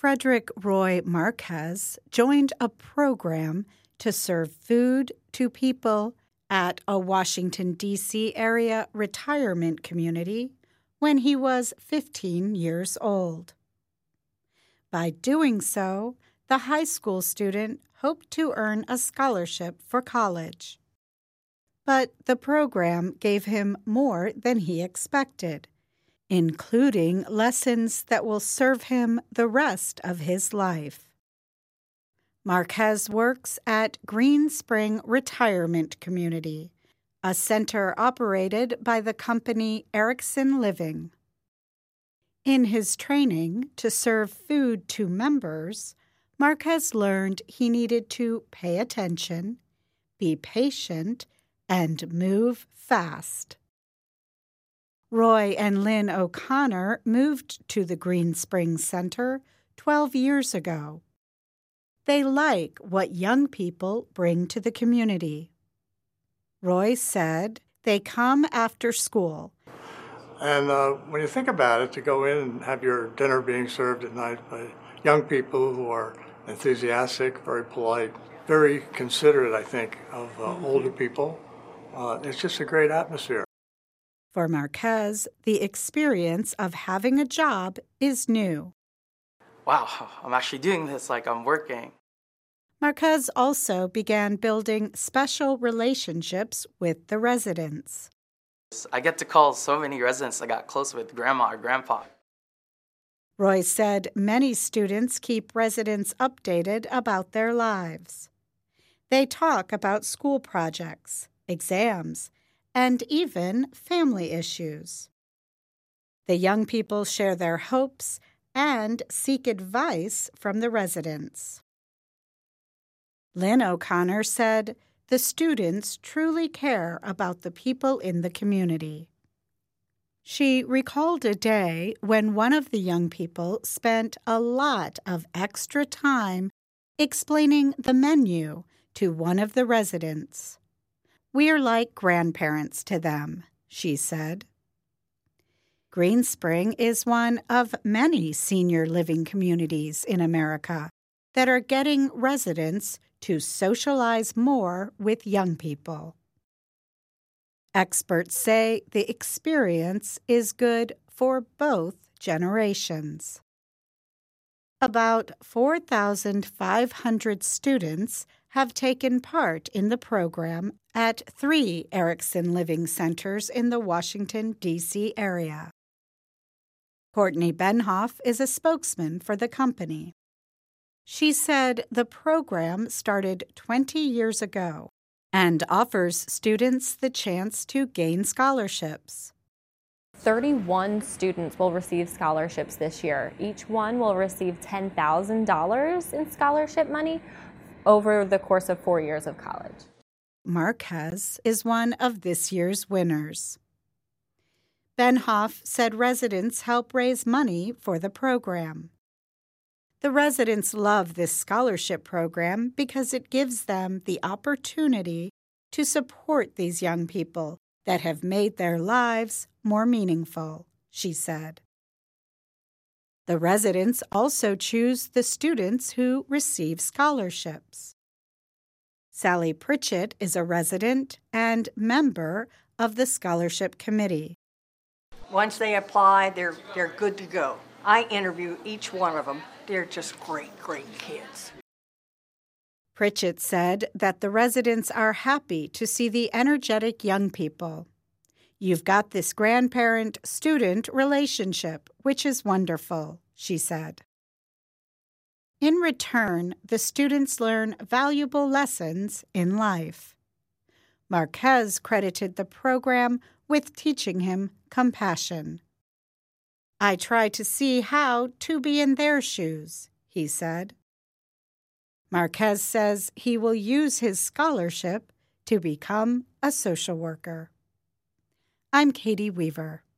Frederick Roy Marquez joined a program to serve food to people at a Washington, D.C. area retirement community when he was 15 years old. By doing so, the high school student hoped to earn a scholarship for college. But the program gave him more than he expected, including lessons that will serve him the rest of his life. Marquez works at Green Spring Retirement Community, a center operated by the company Erickson Living. In his training to serve food to members, Marquez learned he needed to pay attention, be patient, and move fast. Roy and Lynn O'Connor moved to the Green Springs Center 12 years ago. They like what young people bring to the community. Roy said they come after school. And when you think about it, to go in and have your dinner being served at night by young people who are enthusiastic, very polite, very considerate, I think, of older people, it's just a great atmosphere. For Marquez, the experience of having a job is new. Wow, I'm actually doing this like I'm working. Marquez also began building special relationships with the residents. I get to call so many residents I got close with, grandma or grandpa. Roy said many students keep residents updated about their lives. They talk about school projects, exams, and even family issues. The young people share their hopes and seek advice from the residents. Lynn O'Connor said the students truly care about the people in the community. She recalled a day when one of the young people spent a lot of extra time explaining the menu to one of the residents. "We're like grandparents to them," she said. Green Spring is one of many senior living communities in America that are getting residents to socialize more with young people. Experts say the experience is good for both generations. About 4,500 students have taken part in the program at 3 Erickson Living Centers in the Washington, D.C. area. Courtney Benhoff is a spokesman for the company. She said the program started 20 years ago and offers students the chance to gain scholarships. 31 students will receive scholarships this year. Each one will receive $10,000 in scholarship money over the course of 4 years of college. Marquez is one of this year's winners. Benhoff said residents help raise money for the program. The residents love this scholarship program because it gives them the opportunity to support these young people that have made their lives more meaningful, she said. The residents also choose the students who receive scholarships. Sally Pritchett is a resident and member of the scholarship committee. Once they apply, they're good to go. I interview each one of them. They're just great kids. Pritchett said that the residents are happy to see the energetic young people. "You've got this grandparent-student relationship, which is wonderful," she said. In return, the students learn valuable lessons in life. Marquez credited the program with teaching him compassion. "I try to see how to be in their shoes," he said. Marquez says he will use his scholarship to become a social worker. I'm Katie Weaver.